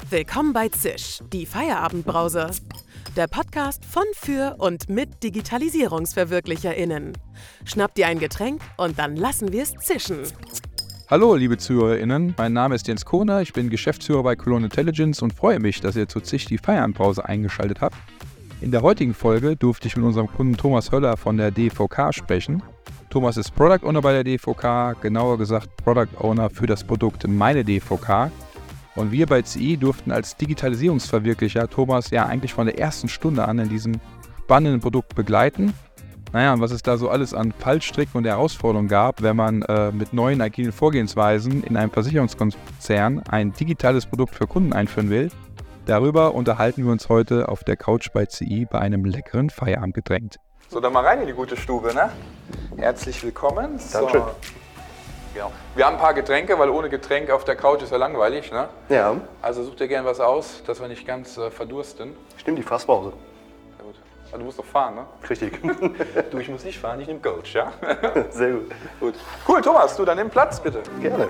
Willkommen bei Zisch, die Feierabendbrause. Der Podcast von, für und mit DigitalisierungsverwirklicherInnen. Schnapp dir ein Getränk und dann lassen wir es zischen. Hallo liebe ZuhörerInnen, mein Name ist Jens Kohner, ich bin Geschäftsführer bei Cologne Intelligence und freue mich, dass ihr zu Zisch die Feierabendbrause eingeschaltet habt. In der heutigen Folge durfte ich mit unserem Kunden Thomas Höller von der DVK sprechen. Thomas ist Product Owner bei der DVK, genauer gesagt Product Owner für das Produkt Meine DVK. Und wir bei CI durften als Digitalisierungsverwirklicher Thomas ja eigentlich von der ersten Stunde an in diesem spannenden Produkt begleiten. Naja, und was es da so alles an Fallstricken und Herausforderungen gab, wenn man mit neuen agilen Vorgehensweisen in einem Versicherungskonzern ein digitales Produkt für Kunden einführen will, darüber unterhalten wir uns heute auf der Couch bei CI bei einem leckeren Feierabendgetränk. So, dann mal rein in die gute Stube, ne? Herzlich willkommen. Dankeschön. So, genau. Wir haben ein paar Getränke, weil ohne Getränk auf der Couch ist ja langweilig, ne? Ja, Also such dir gerne was aus, dass wir nicht ganz verdursten. stimmt, die Fasspause. Sehr gut. Aber du musst doch fahren, ne? Richtig. Du, ich muss nicht fahren, ich nehme Coach, ja? Sehr gut. Gut. Cool, Thomas, du, dann nimm Platz, bitte. Gerne.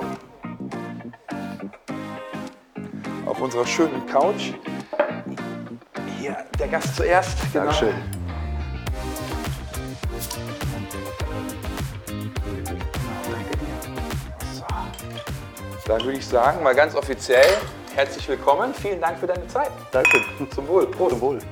Auf unserer schönen Couch. Hier, der Gast zuerst. Genau. Dankeschön. Dann würde ich sagen, mal ganz offiziell, herzlich willkommen. Vielen Dank für deine Zeit. Dankeschön. Zum Wohl. Prost. Zum Wohl.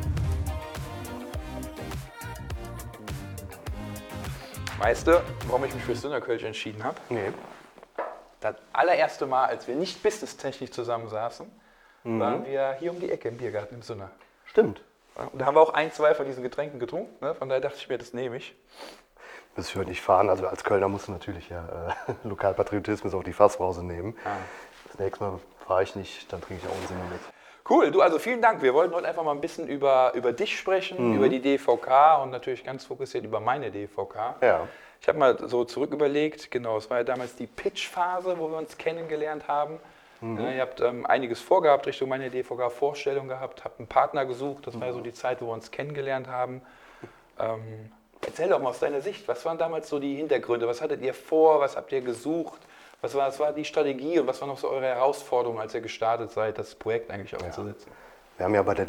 Weißt du, warum ich mich für Sünderkölsch entschieden habe? Nee. Das allererste Mal, als wir nicht businesstechnisch zusammensaßen, waren wir hier um die Ecke im Biergarten im Sünner. Stimmt. Und da haben wir auch ein, zwei von diesen Getränken getrunken. Ne? Von daher dachte ich mir, das nehme ich. Bis ich heute nicht fahren. Also als Kölner musst du natürlich ja Lokalpatriotismus auf die Fasspause nehmen. Das nächste Mal fahre ich nicht, dann trinke ich auch einen Sinne mit. Cool, du, also vielen Dank. Wir wollten heute einfach mal ein bisschen über dich sprechen, über die DVK und natürlich ganz fokussiert über meine DVK. Ja. Ich habe mal so zurück überlegt, genau, es war ja damals die Pitch-Phase, wo wir uns kennengelernt haben. Ja, ihr habt einiges vorgehabt Richtung meine DVK-Vorstellung gehabt, habt einen Partner gesucht, das war ja so die Zeit, wo wir uns kennengelernt haben. Erzähl doch mal aus deiner Sicht, was waren damals so die Hintergründe, was hattet ihr vor, was habt ihr gesucht, was war die Strategie und was waren noch so eure Herausforderungen, als ihr gestartet seid, das Projekt eigentlich aufzusetzen? Wir haben ja bei der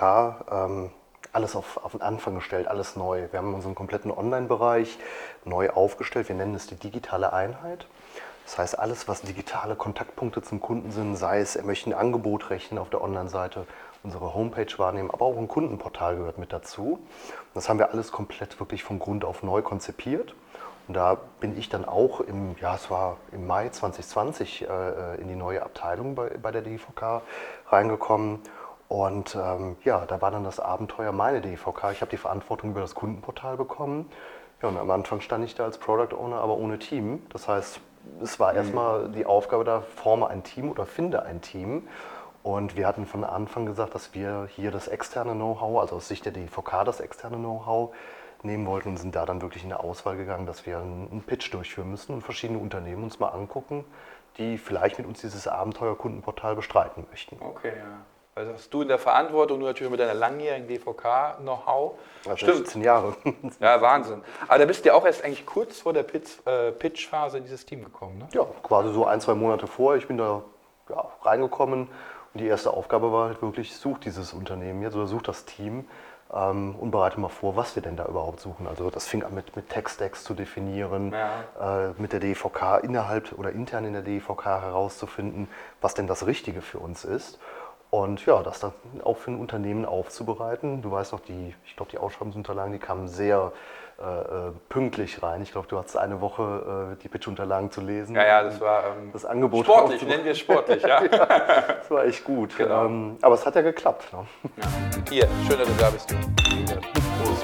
DVK alles auf den Anfang gestellt, alles neu. Wir haben unseren kompletten Online-Bereich neu aufgestellt. Wir nennen es die digitale Einheit. Das heißt, alles, was digitale Kontaktpunkte zum Kunden sind, sei es, er möchte ein Angebot rechnen auf der Online-Seite, unsere Homepage wahrnehmen, aber auch ein Kundenportal gehört mit dazu. Das haben wir alles komplett wirklich von Grund auf neu konzipiert. Und da bin ich dann auch es war im Mai 2020 in die neue Abteilung bei der DVK reingekommen. Und da war dann das Abenteuer meine DVK. Ich habe die Verantwortung über das Kundenportal bekommen. Ja, und am Anfang stand ich da als Product Owner, aber ohne Team. Das heißt, es war erstmal die Aufgabe da, forme ein Team oder finde ein Team. Und wir hatten von Anfang gesagt, dass wir hier das externe Know-how, also aus Sicht der DVK das externe Know-how nehmen wollten und sind da dann wirklich in der Auswahl gegangen, dass wir einen Pitch durchführen müssen und verschiedene Unternehmen uns mal angucken, die vielleicht mit uns dieses Abenteuer-Kundenportal bestreiten möchten. Okay, ja. Also hast du in der Verantwortung, du natürlich mit deiner langjährigen DVK-Know-how. Also Stimmt. 16 Jahre. Ja, Wahnsinn. Aber da bist du ja auch erst eigentlich kurz vor der Pitch-Phase in dieses Team gekommen, ne? Ja, quasi so 1-2 Monate vor. Ich bin da reingekommen und die erste Aufgabe war halt wirklich, such dieses Unternehmen jetzt oder such das Team und bereite mal vor, was wir denn da überhaupt suchen. Also das fing an mit Tech-Stacks zu definieren, mit der DVK innerhalb oder intern in der DVK herauszufinden, was denn das Richtige für uns ist. Und ja, das dann auch für ein Unternehmen aufzubereiten. Du weißt noch, die Ausschreibungsunterlagen, die kamen sehr pünktlich rein. Ich glaube, du hattest eine Woche die Pitch-Unterlagen zu lesen. Ja, das war das Angebot sportlich, nennen wir es sportlich, ja. Das war echt gut. Genau. Aber es hat ja geklappt. Ne? Ja. Hier, schön, dass du da bist, du. Prost.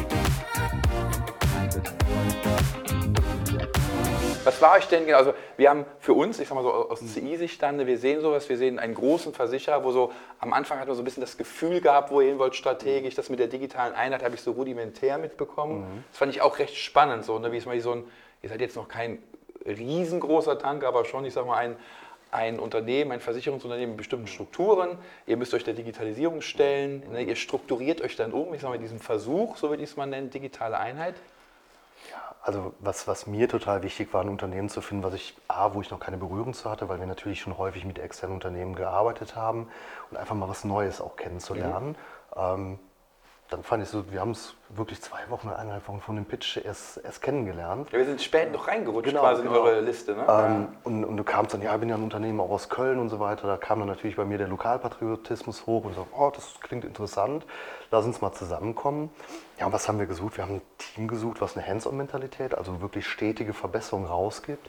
Was war euch denn, also wir haben für uns, ich sag mal so aus CI-Sicht dann, wir sehen sowas, wir sehen einen großen Versicherer, wo so am Anfang hat man so ein bisschen das Gefühl gehabt, wo ihr hin wollt strategisch, das mit der digitalen Einheit habe ich so rudimentär mitbekommen. Das fand ich auch recht spannend, so, ne, wie es mal so ein, ihr seid jetzt noch kein riesengroßer Tanker, aber schon, ich sag mal, ein Unternehmen, ein Versicherungsunternehmen mit bestimmten Strukturen. Ihr müsst euch der Digitalisierung stellen, ne, ihr strukturiert euch dann um, ich sag mal, diesen Versuch, so würde ich es mal nennen, digitale Einheit. Also was mir total wichtig war, ein Unternehmen zu finden, wo ich noch keine Berührung zu hatte, weil wir natürlich schon häufig mit externen Unternehmen gearbeitet haben und einfach mal was Neues auch kennenzulernen. Dann fand ich so, wir haben es wirklich 2 Wochen, 1,5 Wochen von dem Pitch erst kennengelernt. Ja, wir sind spät noch reingerutscht Genau, quasi genau. in eure Liste, ne? Und du kamst dann, ja, ich bin ja ein Unternehmen auch aus Köln und so weiter. Da kam dann natürlich bei mir der Lokalpatriotismus hoch und so, oh, das klingt interessant, lass uns mal zusammenkommen. Ja, und was haben wir gesucht? Wir haben ein Team gesucht, was eine Hands-on-Mentalität, also wirklich stetige Verbesserung rausgibt.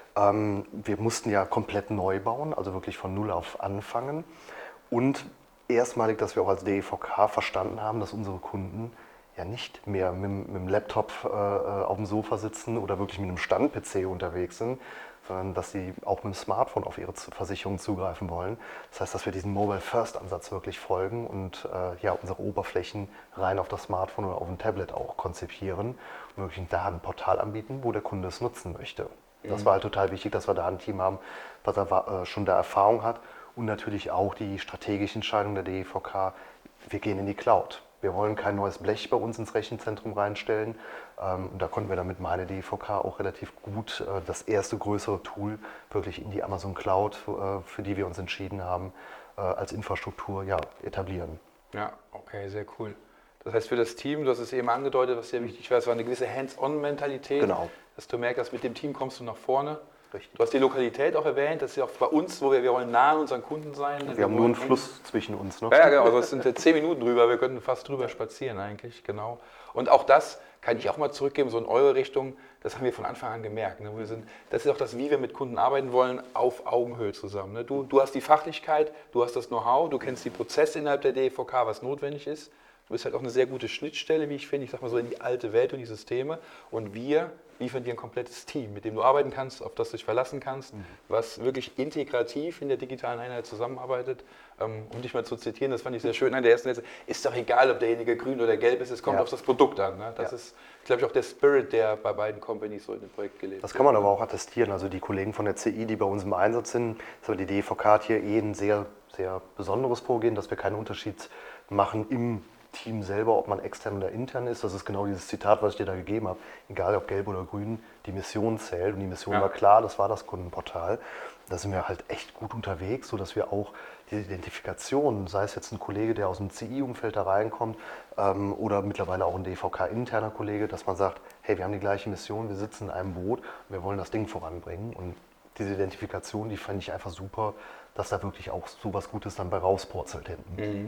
Wir mussten ja komplett neu bauen, also wirklich von Null auf anfangen. Und erstmalig, dass wir auch als DEVK verstanden haben, dass unsere Kunden ja nicht mehr mit dem Laptop auf dem Sofa sitzen oder wirklich mit einem Stand-PC unterwegs sind, sondern dass sie auch mit dem Smartphone auf ihre Versicherungen zugreifen wollen. Das heißt, dass wir diesen Mobile-First-Ansatz wirklich folgen und unsere Oberflächen rein auf das Smartphone oder auf ein Tablet auch konzipieren und wirklich da ein Portal anbieten, wo der Kunde es nutzen möchte. Das war halt total wichtig, dass wir da ein Team haben, was schon da Erfahrung hat. Und natürlich auch die strategische Entscheidung der DEVK, wir gehen in die Cloud. Wir wollen kein neues Blech bei uns ins Rechenzentrum reinstellen. Und da konnten wir dann mit meine DEVK auch relativ gut das erste größere Tool wirklich in die Amazon Cloud, für die wir uns entschieden haben, als Infrastruktur etablieren. Ja, okay, sehr cool. Das heißt für das Team, du hast es eben angedeutet, was sehr wichtig war, es war eine gewisse Hands-on-Mentalität. Genau. Dass du merkst, dass mit dem Team kommst du nach vorne. Richtig. Du hast die Lokalität auch erwähnt, das ist ja auch bei uns, wir wollen nah an unseren Kunden sein. Wir haben nur einen Fluss zwischen uns. Ne? Ja, genau, also es sind jetzt 10 Minuten drüber, wir könnten fast drüber spazieren eigentlich, genau. Und auch das kann ich auch mal zurückgeben, so in eure Richtung, das haben wir von Anfang an gemerkt. Ne? Das ist auch das, wie wir mit Kunden arbeiten wollen, auf Augenhöhe zusammen. Ne? Du hast die Fachlichkeit, du hast das Know-how, du kennst die Prozesse innerhalb der DEVK, was notwendig ist. Du bist halt auch eine sehr gute Schnittstelle, wie ich finde, ich sag mal so in die alte Welt und die Systeme. Und wir liefern dir ein komplettes Team, mit dem du arbeiten kannst, auf das du dich verlassen kannst, was wirklich integrativ in der digitalen Einheit zusammenarbeitet. Um dich mal zu zitieren, das fand ich sehr schön an der ersten Sätze, ist doch egal, ob derjenige grün oder gelb ist, es kommt auf das Produkt an. Ne? Das ist, glaube ich, auch der Spirit, der bei beiden Companies so in dem Projekt gelebt wird. Das kann man aber auch attestieren. Also die Kollegen von der CI, die bei uns im Einsatz sind, die DEVK hat hier ein sehr, sehr besonderes Vorgehen, dass wir keinen Unterschied machen im Team selber, ob man extern oder intern ist. Das ist genau dieses Zitat, was ich dir da gegeben habe. Egal ob gelb oder grün, die Mission zählt. Und die Mission war klar, das war das Kundenportal. Da sind wir halt echt gut unterwegs, sodass wir auch diese Identifikation, sei es jetzt ein Kollege, der aus dem CI-Umfeld da reinkommt oder mittlerweile auch ein DVK-interner Kollege, dass man sagt, hey, wir haben die gleiche Mission, wir sitzen in einem Boot und wir wollen das Ding voranbringen. Und diese Identifikation, die fand ich einfach super, dass da wirklich auch so was Gutes dann bei rauspurzelt hinten.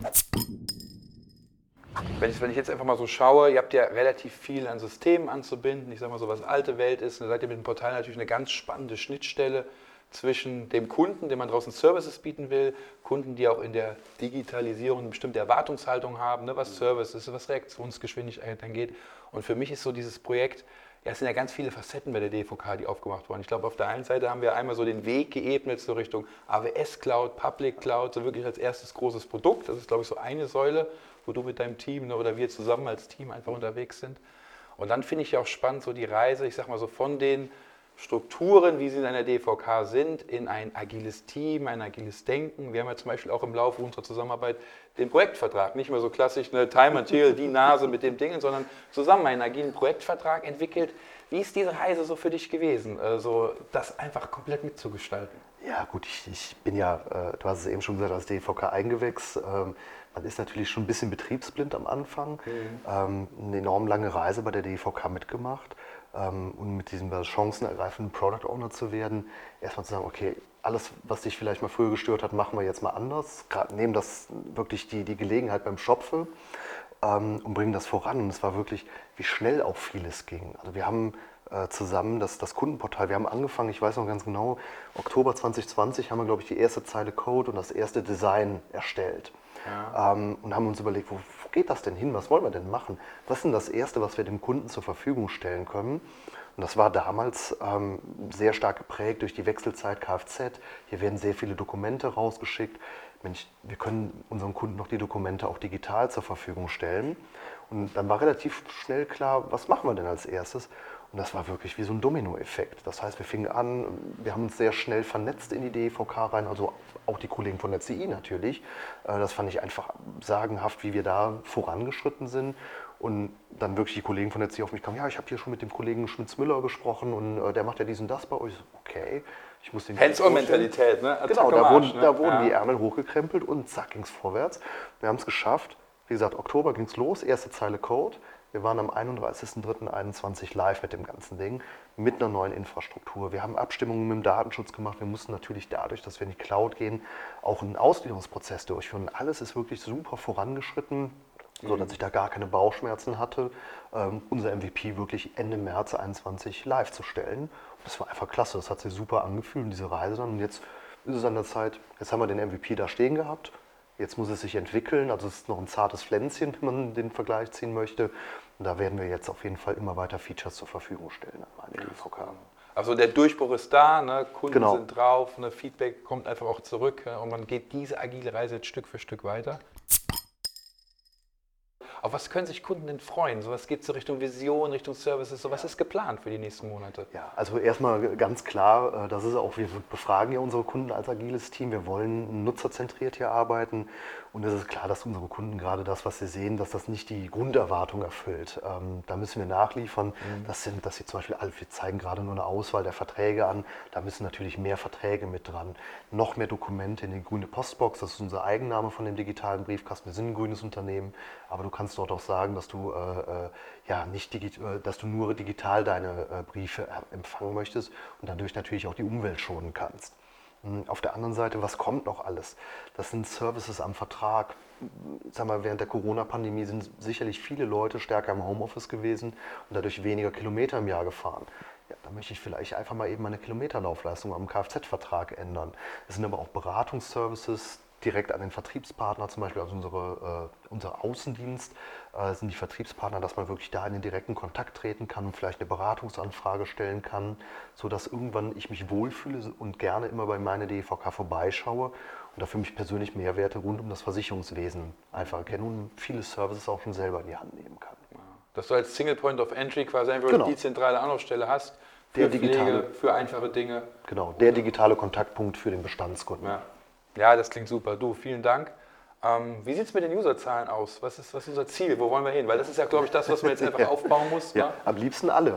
Wenn ich jetzt einfach mal so schaue, ihr habt ja relativ viel an Systemen anzubinden. Ich sage mal so, was alte Welt ist, da seid ihr mit dem Portal natürlich eine ganz spannende Schnittstelle zwischen dem Kunden, dem man draußen Services bieten will, Kunden, die auch in der Digitalisierung eine bestimmte Erwartungshaltung haben, ne, was Services, was Reaktionsgeschwindigkeit angeht. Und für mich ist so dieses Projekt, es sind ja ganz viele Facetten bei der DVK, die aufgemacht wurden. Ich glaube, auf der einen Seite haben wir einmal so den Weg geebnet so Richtung AWS Cloud, Public Cloud, so wirklich als erstes großes Produkt. Das ist, glaube ich, so eine Säule, wo du mit deinem Team oder wir zusammen als Team einfach unterwegs sind. Und dann finde ich ja auch spannend so die Reise, ich sag mal so von den Strukturen, wie sie in einer DVK sind, in ein agiles Team, ein agiles Denken. Wir haben ja zum Beispiel auch im Laufe unserer Zusammenarbeit den Projektvertrag, nicht mehr so klassisch eine Time Material, die Nase mit dem Ding, sondern zusammen einen agilen Projektvertrag entwickelt. Wie ist diese Reise so für dich gewesen, also das einfach komplett mitzugestalten? Ja gut, ich bin ja, du hast es eben schon gesagt, als DVK eingewächst. Man ist natürlich schon ein bisschen betriebsblind am Anfang. Eine enorm lange Reise bei der DVK mitgemacht. Und mit diesem chancenergreifenden Product Owner zu werden, erstmal zu sagen, okay, alles, was dich vielleicht mal früher gestört hat, machen wir jetzt mal anders. Nehmen das wirklich die Gelegenheit beim Schopfe und bringen das voran. Und es war wirklich, wie schnell auch vieles ging. Also wir haben zusammen das Kundenportal, wir haben angefangen, ich weiß noch ganz genau, Oktober 2020 haben wir, glaube ich, die erste Zeile Code und das erste Design erstellt. Ja. Und haben uns überlegt, wo geht das denn hin? Was wollen wir denn machen? Was ist denn das Erste, was wir dem Kunden zur Verfügung stellen können? Und das war damals sehr stark geprägt durch die Wechselzeit Kfz. Hier werden sehr viele Dokumente rausgeschickt. Mensch, wir können unseren Kunden noch die Dokumente auch digital zur Verfügung stellen. Und dann war relativ schnell klar, was machen wir denn als erstes? Und das war wirklich wie so ein Dominoeffekt. Das heißt, wir fingen an, wir haben uns sehr schnell vernetzt in die DVK rein, also auch die Kollegen von der CI natürlich. Das fand ich einfach sagenhaft, wie wir da vorangeschritten sind. Und dann wirklich die Kollegen von der CE auf mich kamen, ja, ich habe hier schon mit dem Kollegen Schmitz-Müller gesprochen und der macht ja dies und das bei euch. Okay, ich muss den Hands-on-Mentalität, ne? Genau, da wurden die Ärmel hochgekrempelt und zack, ging es vorwärts. Wir haben es geschafft. Wie gesagt, Oktober ging es los, erste Zeile Code. Wir waren am 31.03.2021 live mit dem ganzen Ding, mit einer neuen Infrastruktur. Wir haben Abstimmungen mit dem Datenschutz gemacht. Wir mussten natürlich dadurch, dass wir in die Cloud gehen, auch einen Auslieferungsprozess durchführen. Alles ist wirklich super vorangeschritten, sodass ich da gar keine Bauchschmerzen hatte, unser MVP wirklich Ende März 2021 live zu stellen. Und das war einfach klasse, das hat sich super angefühlt, diese Reise dann. Und jetzt ist es an der Zeit, jetzt haben wir den MVP da stehen gehabt. Jetzt muss es sich entwickeln, also es ist noch ein zartes Pflänzchen, wenn man den Vergleich ziehen möchte. Und da werden wir jetzt auf jeden Fall immer weiter Features zur Verfügung stellen an meine DVK. Also der Durchbruch ist da, ne? Kunden Genau. sind drauf, ne? Feedback kommt einfach auch zurück und man geht diese agile Reise jetzt Stück für Stück weiter. Auf was können sich Kunden denn freuen? So was geht so Richtung Vision, Richtung Services, so was ist geplant für die nächsten Monate? Ja, also erstmal ganz klar, das ist auch, wir befragen ja unsere Kunden als agiles Team, wir wollen nutzerzentriert hier arbeiten und es ist klar, dass unsere Kunden gerade das, was sie sehen, dass das nicht die Grunderwartung erfüllt. Da müssen wir nachliefern, dass sie zum Beispiel, wir zeigen gerade nur eine Auswahl der Verträge an, da müssen natürlich mehr Verträge mit dran, noch mehr Dokumente in die grüne Postbox, das ist unser Eigenname von dem digitalen Briefkasten, wir sind ein grünes Unternehmen, aber du kannst dort auch sagen, dass du, dass du nur digital deine Briefe empfangen möchtest und dadurch natürlich auch die Umwelt schonen kannst. Auf der anderen Seite, was kommt noch alles? Das sind Services am Vertrag. Sag mal, während der Corona-Pandemie sind sicherlich viele Leute stärker im Homeoffice gewesen und dadurch weniger Kilometer im Jahr gefahren. Ja, da möchte ich vielleicht einfach mal eben meine Kilometerlaufleistung am Kfz-Vertrag ändern. Es sind aber auch Beratungsservices, direkt an den Vertriebspartner, zum Beispiel also unser Außendienst, sind die Vertriebspartner, dass man wirklich da in den direkten Kontakt treten kann und vielleicht eine Beratungsanfrage stellen kann, sodass irgendwann ich mich wohlfühle und gerne immer bei meiner DVK vorbeischaue und da für mich persönlich Mehrwerte rund um das Versicherungswesen einfach erkenne und viele Services auch schon selber in die Hand nehmen kann. Dass du als Single Point of Entry quasi einfach die zentrale Anlaufstelle hast, für Pflege, für einfache Dinge. Genau, der digitale Kontaktpunkt für den Bestandskunden. Ja, das klingt super. Du, vielen Dank. Wie sieht es mit den Userzahlen aus? Was ist unser Ziel? Wo wollen wir hin? Weil das ist ja, glaube ich, das, was man jetzt einfach aufbauen muss. Ja, ne? am liebsten alle.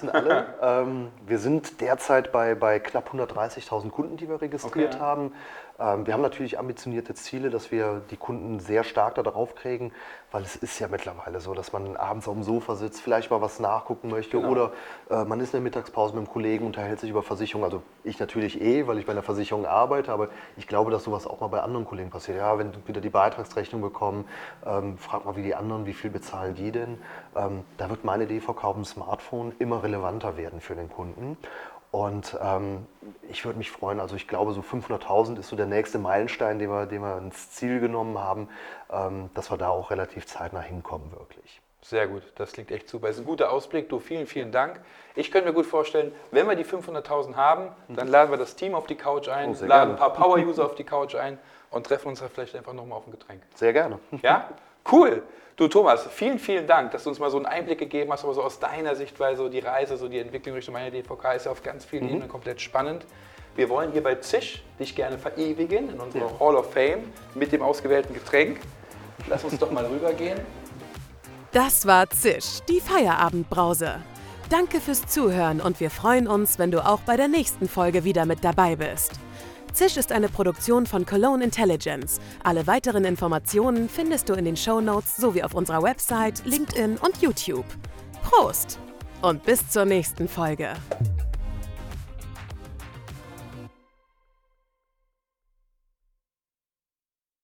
Wir sind derzeit bei knapp 130.000 Kunden, die wir registriert haben. Wir haben natürlich ambitionierte Ziele, dass wir die Kunden sehr stark darauf kriegen, weil es ist ja mittlerweile so, dass man abends auf dem Sofa sitzt, vielleicht mal was nachgucken möchte oder man ist in der Mittagspause mit einem Kollegen, unterhält sich über Versicherung. Also ich natürlich weil ich bei einer Versicherung arbeite, aber ich glaube, dass sowas auch mal bei anderen Kollegen passiert. Ja, wenn du wieder die Beitragsrechnung bekommen, frag mal, wie viel bezahlen die denn? Da wird meine DVK auf dem Smartphone immer relevanter werden für den Kunden. Und ich würde mich freuen, also ich glaube, so 500.000 ist so der nächste Meilenstein, den wir ins Ziel genommen haben, dass wir da auch relativ zeitnah hinkommen, wirklich. Sehr gut, das klingt echt super. Das ist ein guter Ausblick. Du, vielen, vielen Dank. Ich könnte mir gut vorstellen, wenn wir die 500.000 haben, dann laden wir das Team auf die Couch ein, laden ein paar Power-User auf die Couch ein und treffen uns da vielleicht einfach nochmal auf ein Getränk. Sehr gerne. Ja? Cool. Du Thomas, vielen, vielen Dank, dass du uns mal so einen Einblick gegeben hast, aber so aus deiner Sichtweise, so die Reise, so die Entwicklung Richtung meiner DVK ist ja auf ganz vielen Ebenen komplett spannend. Wir wollen hier bei Zisch dich gerne verewigen in unserer Hall of Fame mit dem ausgewählten Getränk. Lass uns doch mal rübergehen. Das war Zisch, die Feierabendbrause. Danke fürs Zuhören und wir freuen uns, wenn du auch bei der nächsten Folge wieder mit dabei bist. Zisch ist eine Produktion von Cologne Intelligence. Alle weiteren Informationen findest du in den Shownotes sowie auf unserer Website, LinkedIn und YouTube. Prost und bis zur nächsten Folge.